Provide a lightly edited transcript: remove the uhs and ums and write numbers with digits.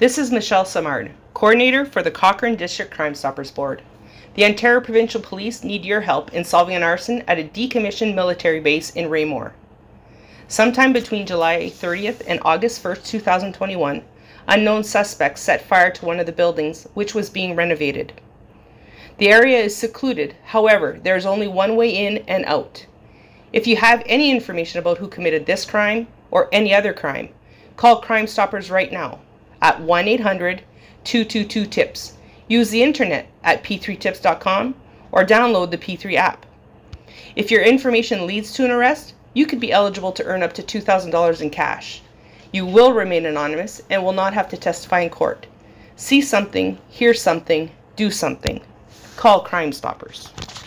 This is Michelle Samard, Coordinator for the Cochrane District Crime Stoppers Board. The Ontario Provincial Police need your help in solving an arson at a decommissioned military base in Raymore. Sometime between July 30th and August 1st, 2021, unknown suspects set fire to one of the buildings which was being renovated. The area is secluded, however, there is only one way in and out. If you have any information about who committed this crime or any other crime, call Crime Stoppers right now at 1-800-222-TIPS. Use the internet at p3tips.com or download the P3 app. If your information leads to an arrest, you could be eligible to earn up to $2,000 in cash. You will remain anonymous and will not have to testify in court. See something, hear something, do something. Call Crime Stoppers.